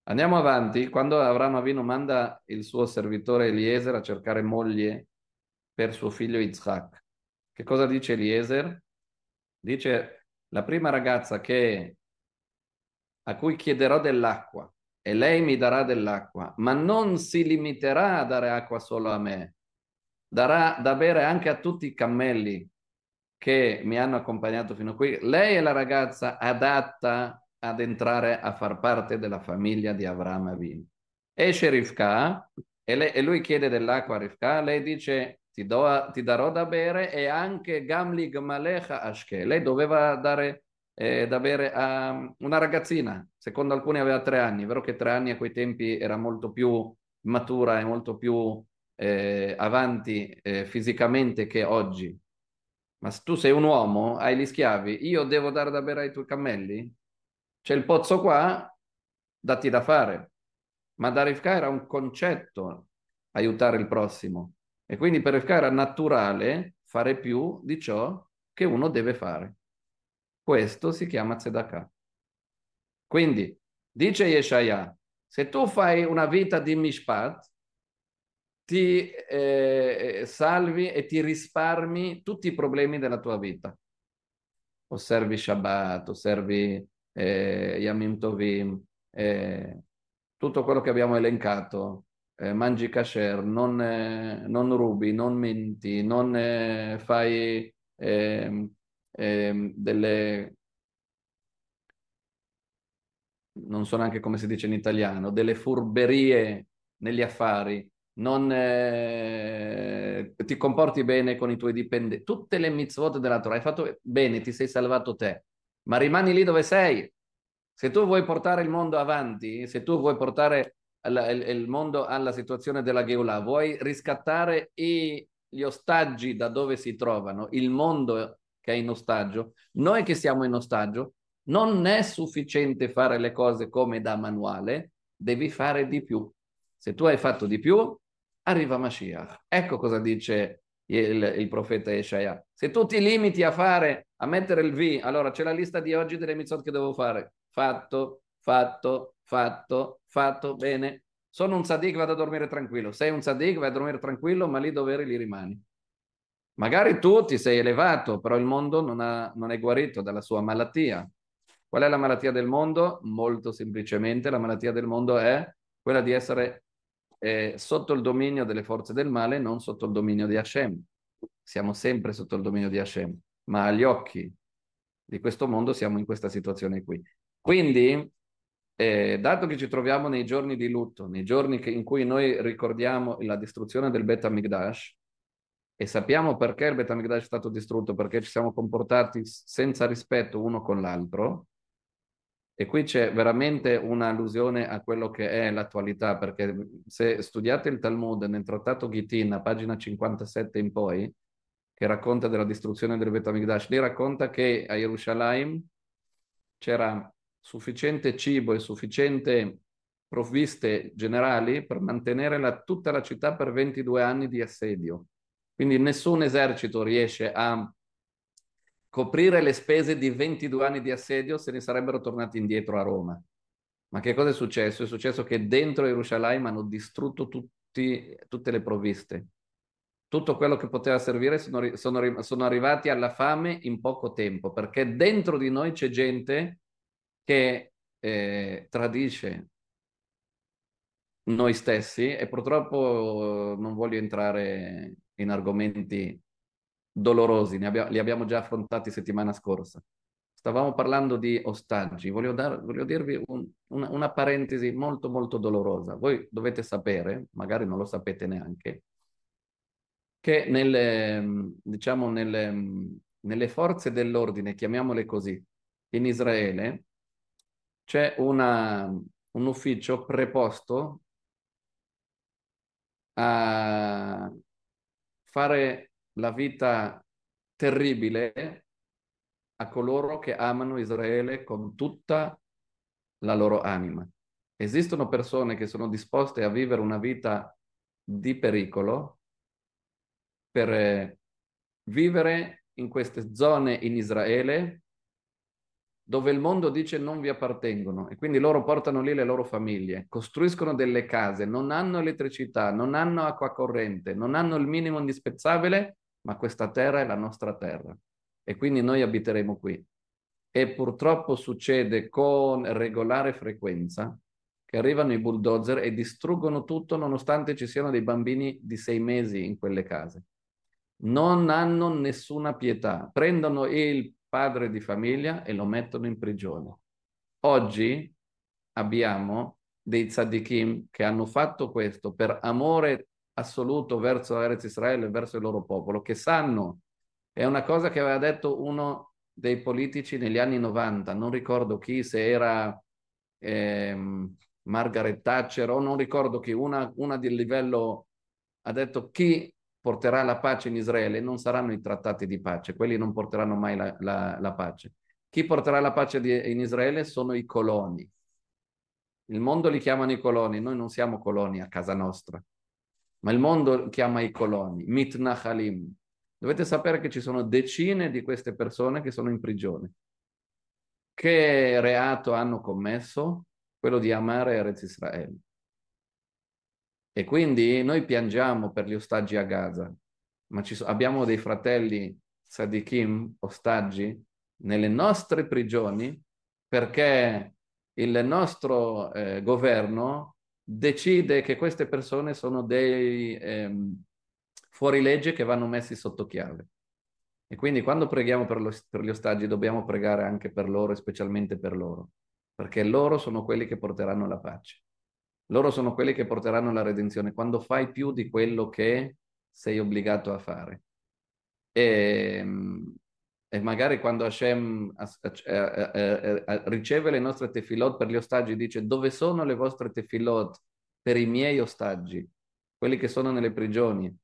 Andiamo avanti. Quando Avramo Avinu manda il suo servitore Eliezer a cercare moglie per suo figlio Yitzhak, che cosa dice Eliezer? Dice, la prima ragazza che, a cui chiederò dell'acqua e lei mi darà dell'acqua, ma non si limiterà a dare acqua solo a me, darà da bere anche a tutti i cammelli che mi hanno accompagnato fino a qui. Lei è la ragazza adatta ad entrare a far parte della famiglia di Avraham Avinu. Esce Rivka e, lei, e lui chiede dell'acqua a Rivka, lei dice ti, do, ti darò da bere e anche Gamli Gmalecha Ashke. Lei doveva dare eh, da bere a una ragazzina, secondo alcuni aveva tre anni, è vero che tre anni a quei tempi era molto più matura e molto più eh, avanti eh, fisicamente che oggi. Ma se tu sei un uomo, hai gli schiavi, io devo dare da bere ai tuoi cammelli? C'è il pozzo qua, datti da fare. Ma da Rivka era un concetto aiutare il prossimo. E quindi per Rivka era naturale fare più di ciò che uno deve fare. Questo si chiama tzedakah. Quindi, dice Yeshaya, se tu fai una vita di mishpat, ti eh, salvi e ti risparmi tutti i problemi della tua vita. Osservi Shabbat, osservi eh, Yamim Tovim, eh, tutto quello che abbiamo elencato, eh, mangi kasher, non, eh, non rubi, non menti, non eh, fai eh, eh, delle, non so neanche come si dice in italiano, delle furberie negli affari, non eh, ti comporti bene con i tuoi dipendenti, tutte le mitzvot della Torah, hai fatto bene, ti sei salvato te, ma rimani lì dove sei. Se tu vuoi portare il mondo avanti, se tu vuoi portare il, il, il mondo alla situazione della Geulah, vuoi riscattare i, gli ostaggi da dove si trovano, il mondo che è in ostaggio, noi che siamo in ostaggio, non è sufficiente fare le cose come da manuale, devi fare di più. Se tu hai fatto di più, arriva Mashiach. Ecco cosa dice il, il profeta Yeshaya. Se tu ti limiti a fare, a mettere il V, allora c'è la lista di oggi delle mitzvot che devo fare. Fatto, fatto, fatto, fatto, bene. Sono un tzaddik, vado a dormire tranquillo. Sei un tzaddik, vai a dormire tranquillo, ma lì dove eri lì rimani. Magari tu ti sei elevato, però il mondo non, ha, non è guarito dalla sua malattia. Qual è la malattia del mondo? Molto semplicemente, la malattia del mondo è quella di essere eh, sotto il dominio delle forze del male, non sotto il dominio di Hashem. Siamo sempre sotto il dominio di Hashem, ma agli occhi di questo mondo siamo in questa situazione qui. Quindi, eh, dato che ci troviamo nei giorni di lutto, nei giorni che, in cui noi ricordiamo la distruzione del Bet HaMikdash, e sappiamo perché il Bet HaMikdash è stato distrutto, perché ci siamo comportati senza rispetto uno con l'altro, e qui c'è veramente un'allusione a quello che è l'attualità, perché se studiate il Talmud nel trattato Gittin, a pagina cinquantasette in poi, che racconta della distruzione del Bet HaMikdash, lì racconta che a Gerusalemme c'era sufficiente cibo e sufficiente provviste generali per mantenere la, tutta la città per ventidue anni di assedio. Quindi nessun esercito riesce a coprire le spese di ventidue anni di assedio, se ne sarebbero tornati indietro a Roma. Ma che cosa è successo? È successo che dentro Gerusalemme hanno distrutto tutti, tutte le provviste. Tutto quello che poteva servire sono, sono, sono arrivati alla fame in poco tempo, perché dentro di noi c'è gente che eh, tradisce noi stessi, e purtroppo non voglio entrare in argomenti dolorosi, ne abbiamo, li abbiamo già affrontati settimana scorsa. Stavamo parlando di ostaggi, voglio, dar, voglio dirvi un, una, una parentesi molto molto dolorosa. Voi dovete sapere, magari non lo sapete neanche, che nelle, diciamo, nelle, nelle forze dell'ordine, chiamiamole così, in Israele c'è una, un ufficio preposto a fare la vita terribile a coloro che amano Israele con tutta la loro anima. Esistono persone che sono disposte a vivere una vita di pericolo per eh, vivere in queste zone in Israele dove il mondo dice non vi appartengono e quindi loro portano lì le loro famiglie, costruiscono delle case, non hanno elettricità, non hanno acqua corrente, non hanno il minimo indispensabile, ma questa terra è la nostra terra e quindi noi abiteremo qui. E purtroppo succede con regolare frequenza che arrivano i bulldozer e distruggono tutto nonostante ci siano dei bambini di sei mesi in quelle case. Non hanno nessuna pietà, prendono il padre di famiglia e lo mettono in prigione. Oggi abbiamo dei tzaddikim che hanno fatto questo per amore assoluto verso Eretz Israele e verso il loro popolo, che sanno, è una cosa che aveva detto uno dei politici negli anni novanta, non ricordo chi, se era ehm, Margaret Thatcher o non ricordo chi, una, una di livello, ha detto chi porterà la pace in Israele non saranno i trattati di pace, quelli non porteranno mai la, la, la pace. Chi porterà la pace di, in Israele sono i coloni. Il mondo li chiamano i coloni, noi non siamo coloni a casa nostra, ma il mondo chiama i coloni, mitnachalim. Dovete sapere che ci sono decine di queste persone che sono in prigione. Che reato hanno commesso? Quello di amare Eretz Israele. E quindi noi piangiamo per gli ostaggi a Gaza, ma ci so- abbiamo dei fratelli tzadikim, ostaggi, nelle nostre prigioni perché il nostro eh, governo decide che queste persone sono dei ehm, fuorilegge che vanno messi sotto chiave. E quindi quando preghiamo per, lo, per gli ostaggi dobbiamo pregare anche per loro e specialmente per loro, perché loro sono quelli che porteranno la pace. Loro sono quelli che porteranno la redenzione quando fai più di quello che sei obbligato a fare. E, e magari quando Hashem as- eh, eh, eh, eh, riceve le nostre tefilot per gli ostaggi, dice dove sono le vostre tefilot per i miei ostaggi, quelli che sono nelle prigioni,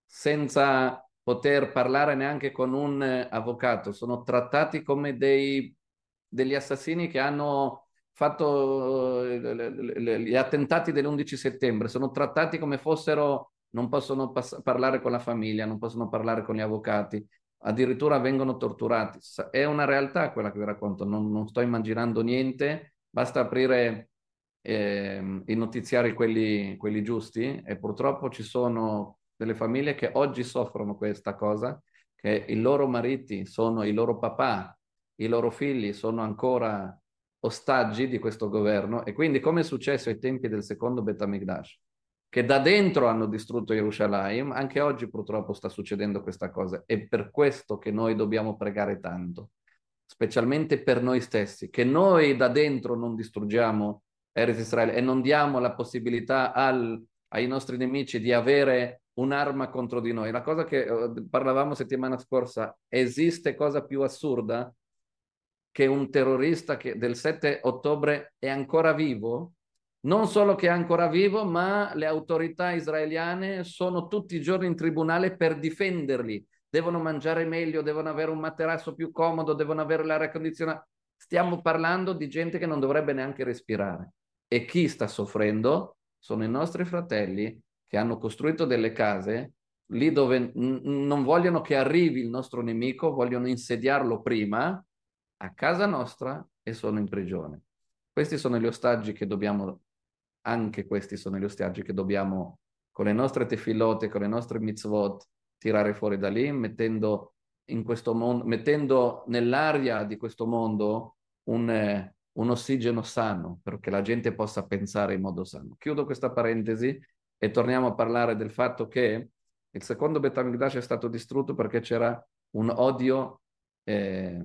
senza poter parlare neanche con un eh, avvocato, sono trattati come dei, degli assassini che hanno fatto eh, le- le- le- gli attentati dell'undici settembre, sono trattati come fossero, non possono pass- parlare con la famiglia, non possono parlare con gli avvocati, addirittura vengono torturati. Sa- È una realtà quella che vi racconto, non, non sto immaginando niente, basta aprire ehm, i notiziari, quelli, quelli giusti, e purtroppo ci sono delle famiglie che oggi soffrono questa cosa, che i loro mariti sono i loro papà, i loro figli sono ancora ostaggi di questo governo e quindi come è successo ai tempi del secondo Bet HaMikdash, che da dentro hanno distrutto Gerusalemme, anche oggi purtroppo sta succedendo questa cosa. È per questo che noi dobbiamo pregare tanto, specialmente per noi stessi, che noi da dentro non distruggiamo Eretz Israele e non diamo la possibilità al, ai nostri nemici di avere un'arma contro di noi. La cosa che eh, parlavamo settimana scorsa, esiste cosa più assurda che un terrorista che del sette ottobre è ancora vivo? Non solo che è ancora vivo, ma le autorità israeliane sono tutti i giorni in tribunale per difenderli. Devono mangiare meglio, devono avere un materasso più comodo, devono avere l'aria condizionata. Stiamo parlando di gente che non dovrebbe neanche respirare. E chi sta soffrendo sono i nostri fratelli che hanno costruito delle case lì dove non vogliono che arrivi il nostro nemico, vogliono insediarlo prima a casa nostra e sono in prigione. Questi sono gli ostaggi che dobbiamo, anche questi sono gli ostaggi che dobbiamo, con le nostre tefilote, con le nostre mitzvot, tirare fuori da lì, mettendo in questo mondo, mettendo nell'aria di questo mondo un, eh, un ossigeno sano, perché la gente possa pensare in modo sano. Chiudo questa parentesi e torniamo a parlare del fatto che il secondo Bet HaMikdash è stato distrutto perché c'era un odio eh,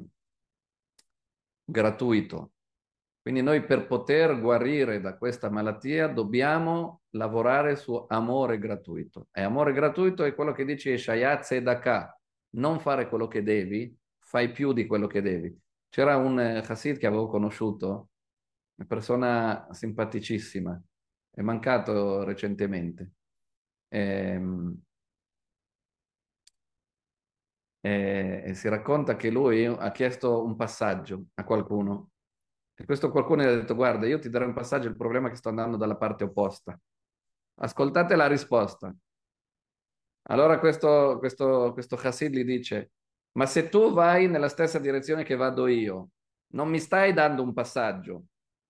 gratuito. Quindi noi per poter guarire da questa malattia dobbiamo lavorare su amore gratuito. E amore gratuito è quello che dice Yeshaya Tzedakah, non fare quello che devi, fai più di quello che devi. C'era un eh, Hasid che avevo conosciuto, una persona simpaticissima, è mancato recentemente. Ehm, e, e si racconta che lui ha chiesto un passaggio a qualcuno e questo qualcuno gli ha detto guarda, io ti darò un passaggio, il problema è che sto andando dalla parte opposta. Ascoltate la risposta. Allora questo, questo, questo Hasid gli dice ma se tu vai nella stessa direzione che vado io, non mi stai dando un passaggio.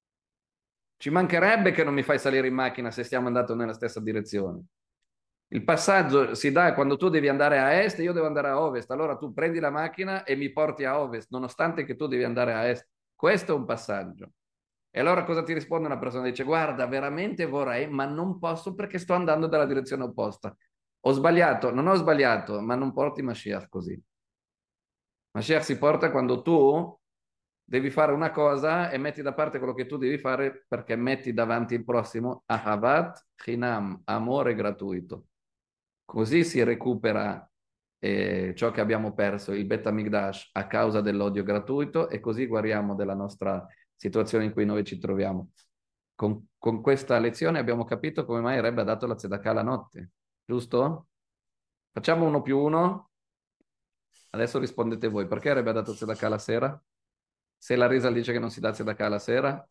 Ci mancherebbe che non mi fai salire in macchina se stiamo andando nella stessa direzione. Il passaggio si dà quando tu devi andare a est e io devo andare a ovest. Allora tu prendi la macchina e mi porti a ovest, nonostante che tu devi andare a est. Questo è un passaggio. E allora cosa ti risponde una persona? Dice, guarda, veramente vorrei, ma non posso perché sto andando dalla direzione opposta. Ho sbagliato, non ho sbagliato, ma non porti Mashiach così. Mashiach si porta quando tu devi fare una cosa e metti da parte quello che tu devi fare perché metti davanti il prossimo Ahavat Chinam, amore gratuito. Così si recupera eh, ciò che abbiamo perso, il Bet HaMikdash, a causa dell'odio gratuito, e così guariamo della nostra situazione in cui noi ci troviamo. Con, con questa lezione abbiamo capito come mai Rebbe ha dato la tzedakah la notte, giusto? Facciamo uno più uno. Adesso rispondete voi, perché Rebbe ha dato tzedakah la sera? Se la Risa dice che non si dà tzedakah la sera?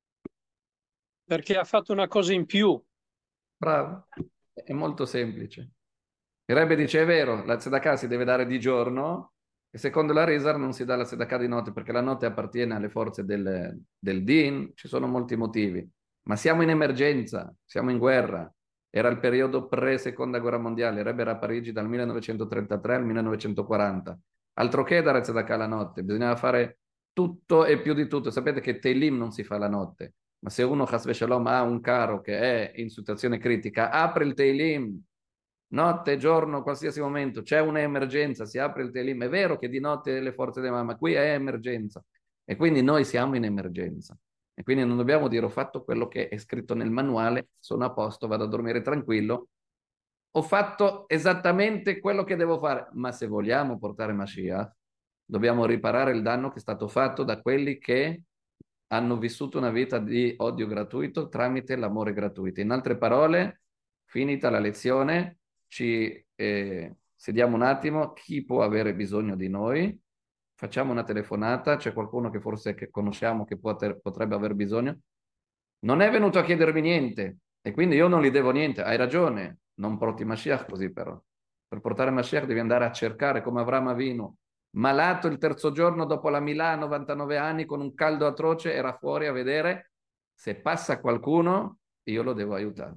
Perché ha fatto una cosa in più. Bravo, è molto semplice. Il Rebbe dice, è vero, la tzedakah si deve dare di giorno, e secondo la Risar non si dà la tzedakah di notte, perché la notte appartiene alle forze del, del Din, ci sono molti motivi. Ma siamo in emergenza, siamo in guerra. Era il periodo pre-seconda guerra mondiale, il Rebbe era a Parigi dal millenovecentotrentatré al millenovecentoquaranta. Altro che dare tzedakah la notte, bisognava fare tutto e più di tutto. Sapete che Teilim non si fa la notte, ma se uno, Chas v'Shalom, ha un caro che è in situazione critica, apre il Teilim. Notte, giorno, qualsiasi momento, c'è un'emergenza, si apre il Teilim. È vero che di notte le forze della mamma, qui è emergenza. E quindi noi siamo in emergenza. E quindi non dobbiamo dire ho fatto quello che è scritto nel manuale, sono a posto, vado a dormire tranquillo. Ho fatto esattamente quello che devo fare. Ma se vogliamo portare Mashiach, dobbiamo riparare il danno che è stato fatto da quelli che hanno vissuto una vita di odio gratuito tramite l'amore gratuito. In altre parole, finita la lezione, ci eh, sediamo un attimo, chi può avere bisogno di noi, facciamo una telefonata, c'è qualcuno che forse che conosciamo che poter, potrebbe aver bisogno. Non è venuto a chiedermi niente e quindi io non gli devo niente, hai ragione, non porti Mashiach così però. Per portare Mashiach devi andare a cercare come Avram Avinu, malato il terzo giorno dopo la Milà a novantanove anni con un caldo atroce, era fuori a vedere se passa qualcuno, io lo devo aiutare.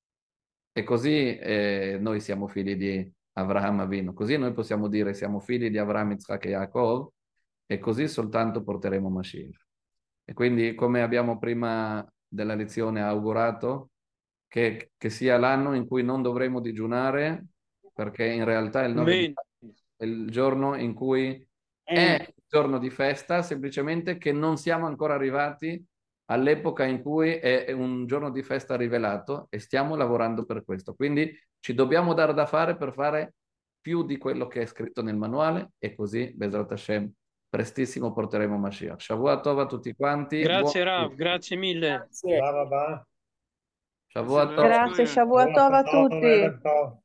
E così eh, noi siamo figli di Avraham Avinu, così noi possiamo dire siamo figli di Avraham, Yitzhak e Yaakov, e così soltanto porteremo Mashiach. E quindi, come abbiamo prima della lezione augurato, che, che sia l'anno in cui non dovremo digiunare, perché in realtà il nove di è il giorno in cui è il giorno di festa, semplicemente che non siamo ancora arrivati all'epoca in cui è un giorno di festa rivelato e stiamo lavorando per questo. Quindi ci dobbiamo dare da fare per fare più di quello che è scritto nel manuale, e così, Bezrat Hashem, prestissimo porteremo Mashiach. Shavua Tov a tutti quanti. Grazie Buon... Rav, grazie mille. Grazie. Shavua Tov. Grazie, Shavua Tov a tutti.